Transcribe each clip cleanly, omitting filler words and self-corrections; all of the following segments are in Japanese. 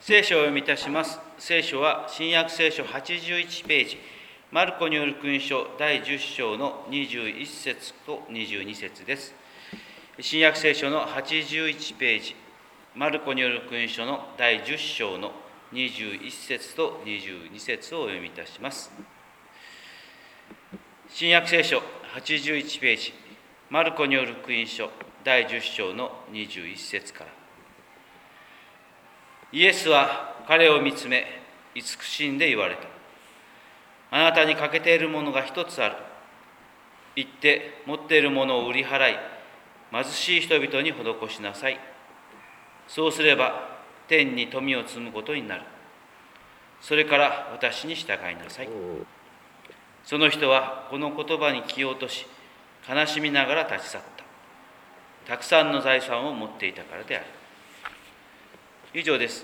聖書をお読みいたします。聖書は新約聖書81ページ、マルコによる福音書第10章の21節と22節です。新約聖書の81ページ、マルコによる福音書の第10章の21節と22節をお読みいたします。新約聖書81ページ、マルコによる福音書第10章の21節から。イエスは彼を見つめ、慈しんで言われた。あなたに欠けているものが一つある。行って持っているものを売り払い、貧しい人々に施しなさい。そうすれば天に富を積むことになる。それから私に従いなさい。その人はこの言葉に気を落とし、悲しみながら立ち去った。たくさんの財産を持っていたからである。以上です。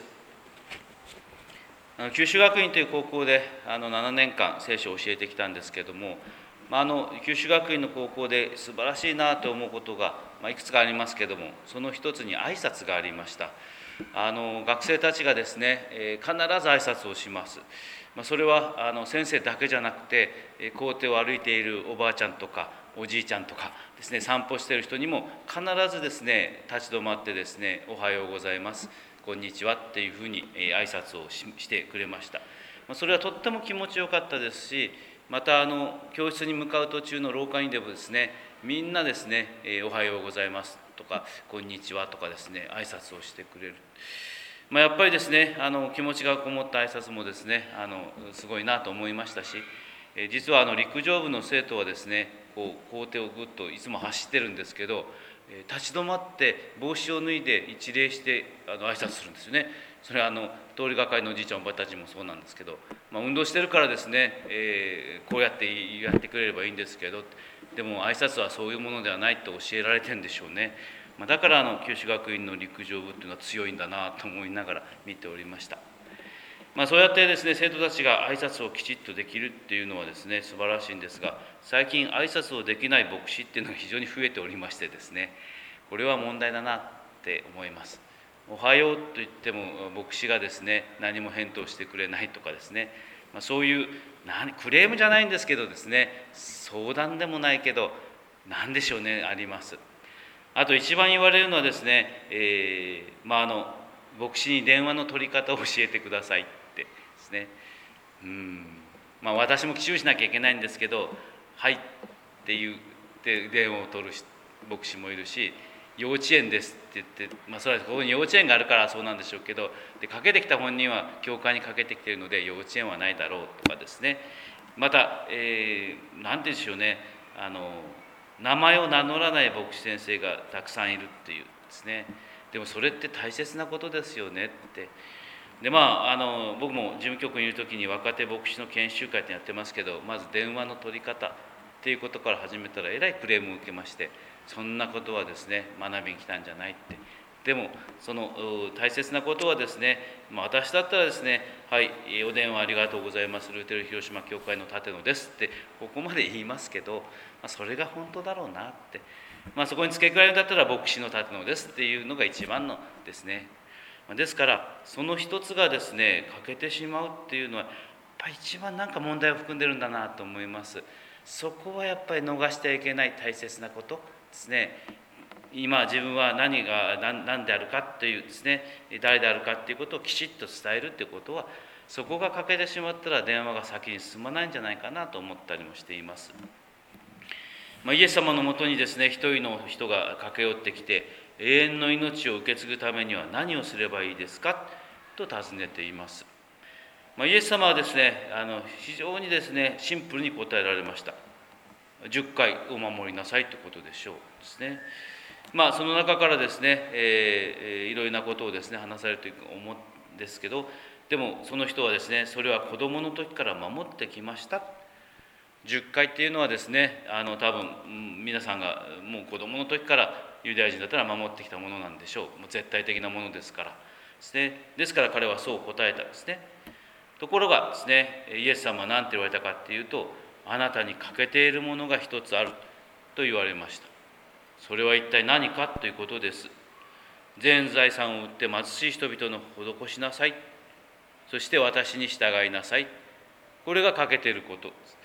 九州学院という高校で7年間聖書を教えてきたんですけれども、九州学院の高校で素晴らしいなと思うことが、いくつかありますけれども、その一つに挨拶がありました。学生たちがですね、必ず挨拶をします。それは先生だけじゃなくて、校庭を歩いているおばあちゃんとかおじいちゃんとかですね、散歩している人にも必ずですね、立ち止まってですね、おはようございます、こんにちはっていうふうに挨拶をしてくれました。それはとっても気持ちよかったですし、また教室に向かう途中の廊下にでもですね、みんなですね、おはようございますとかこんにちはとかですね、挨拶をしてくれる。やっぱりですね、気持ちがこもった挨拶もですね、すごいなと思いましたし、実は陸上部の生徒はですね、校庭をぐっといつも走ってるんですけど、立ち止まって帽子を脱いで一礼して挨拶するんですよね。それは通りがかりのおじいちゃんおばあたちもそうなんですけど、運動してるからですね、こうやってやってくれればいいんですけど、でも挨拶はそういうものではないと教えられてるんでしょうね。だから九州学院の陸上部っていうのは強いんだなと思いながら見ておりました。そうやってですね、生徒たちが挨拶をきちっとできるっていうのはですね、素晴らしいんですが、最近挨拶をできない牧師っていうのが非常に増えておりましてですね、これは問題だなって思います。おはようと言っても牧師がですね、何も返答してくれないとかですね、そういうクレームじゃないんですけどですね、相談でもないけど何でしょうね、あります。あと一番言われるのはですね、牧師に電話の取り方を教えてくださいってですね。私も注意しなきゃいけないんですけど、はいって言って電話を取る牧師もいるし、幼稚園ですって言って、それはここに幼稚園があるからそうなんでしょうけど、でかけてきた本人は教会にかけてきているので幼稚園はないだろうとかですね。また、何て言うんでしょうね、名前を名乗らない牧師先生がたくさんいるっていうですね。でもそれって大切なことですよねって。で僕も事務局にいる時に若手牧師の研修会ってやってますけど、まず電話の取り方っていうことから始めたらえらいクレームを受けまして、そんなことはですね、学びに来たんじゃないって。でもその大切なことはですね、私だったらですね、はい、お電話ありがとうございます、ルーテル広島教会の立野ですってここまで言いますけど、それが本当だろうなって、そこに付け加えるんだったら牧師の立野ですっていうのが一番のですね。ですからその一つがですね、欠けてしまうっていうのはやっぱり一番問題を含んでるんだなと思います。そこはやっぱり逃してはいけない大切なことですね。今自分は何であるかというですね、誰であるかっていうことをきちっと伝えるっていうことは、そこが欠けてしまったら電話が先に進まないんじゃないかなと思ったりもしています。イエス様のもとにですね、一人の人が駆け寄ってきて、永遠の命を受け継ぐためには何をすればいいですかと尋ねています。イエス様はですね、非常にですね、シンプルに答えられました。10回お守りなさいということでしょうですね。その中からですね、いろいろなことをですね、話されると思うんですけど、でもその人はですね、それは子供の時から守ってきました。10回っていうのはですね、多分皆さんがもう子供の時からユダヤ人だったら守ってきたものなんでしょう。もう絶対的なものですからですね。ですから彼はそう答えたんですね。ところがですね、イエス様は何て言われたかっていうと、あなたに欠けているものが一つあると言われました。それは一体何かということです。全財産を売って貧しい人々の施しなさいそして私に従いなさい。これが欠けていること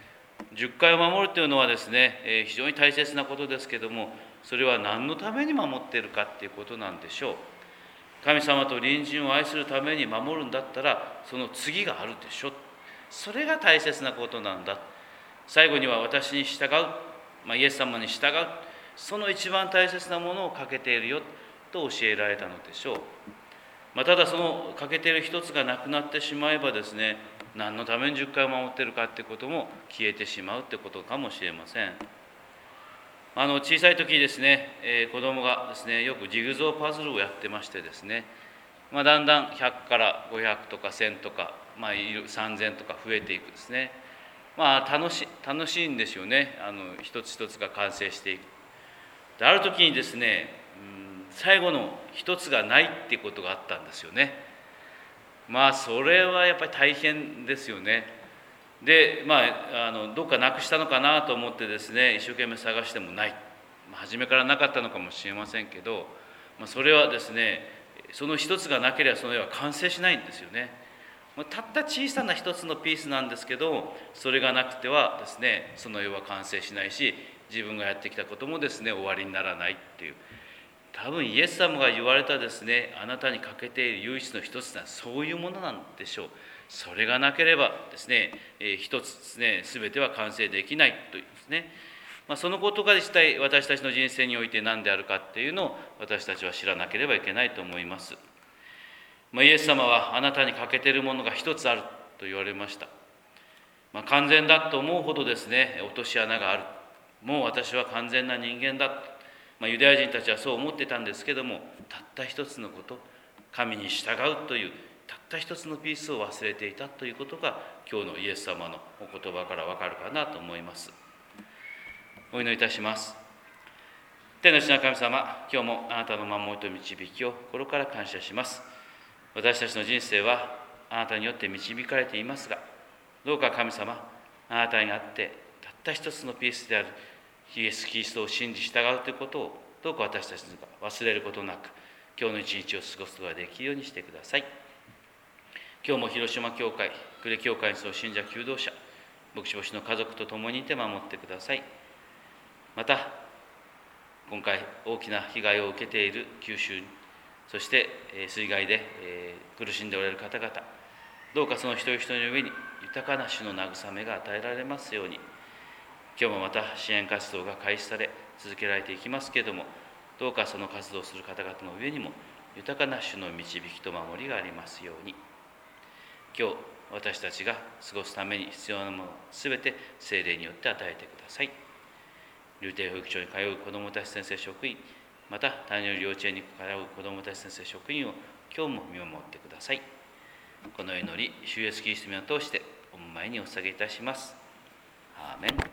。10回を守るというのはですね、非常に大切なことですけども、それは何のために守っているかっていうことなんでしょう。神様と隣人を愛するために守るんだったら、その次があるでしょ。それが大切なことなんだ。最後には私に従う、イエス様に従う、その一番大切なものを欠けているよと教えられたのでしょう。ただその欠けている一つがなくなってしまえばですね、何のために10回を守っているかってことも消えてしまうってことかもしれません。小さい時ですね、子供がですね、よくジグゾーパズルをやってましてですね、だんだん100から500とか1000とか、3000とか増えていくですね。楽しいんですよね。一つ一つが完成していく。である時にですね、最後の一つがないっていうことがあったんですよね。それはやっぱり大変ですよね。でどっかなくしたのかなと思ってですね、一生懸命探してもない、初めからなかったのかもしれませんけど、それはですね、その一つがなければその絵は完成しないんですよね。たった小さな一つのピースなんですけど、それがなくてはですね、その絵は完成しないし、自分がやってきたこともですね、終わりにならないっていう。多分イエス様が言われたですね、あなたに欠けている唯一の一つはそういうものなんでしょう。それがなければですね、一つですね、全ては完成できないというですね、そのことが実際私たちの人生において何であるかっていうのを私たちは知らなければいけないと思います。イエス様はあなたに欠けているものが一つあると言われました。完全だと思うほどですね、落とし穴がある。もう私は完全な人間だ。ユダヤ人たちはそう思ってたんですけども、たった一つのこと、神に従うというたった一つのピースを忘れていたということが今日のイエス様のお言葉からわかるかなと思います。お祈りいたします。天の父なる神様、今日もあなたの守りと導きを心から感謝します。私たちの人生はあなたによって導かれていますが、どうか神様、あなたにあってたった一つのピースであるイエス・キリストを信じ従うということをどうか私たちが忘れることなく、今日の一日を過ごすことができるようにしてください。今日も広島教会、呉教会にその信者求道者、牧師牧師の家族と共にいて守ってください。また今回大きな被害を受けている九州、そして水害で苦しんでおられる方々、どうかその一人一人の上に豊かな主の慰めが与えられますように。今日もまた支援活動が開始され続けられていきますけれども、どうかその活動する方々の上にも豊かな主の導きと守りがありますように。今日私たちが過ごすために必要なものすべて聖霊によって与えてください。竜亭保育所に通う子どもたち先生職員、また谷の幼稚園に通う子どもたち先生職員を今日も見守ってください。この祈り、主イエスキリストにを通してお前にお捧げいたします。アーメン。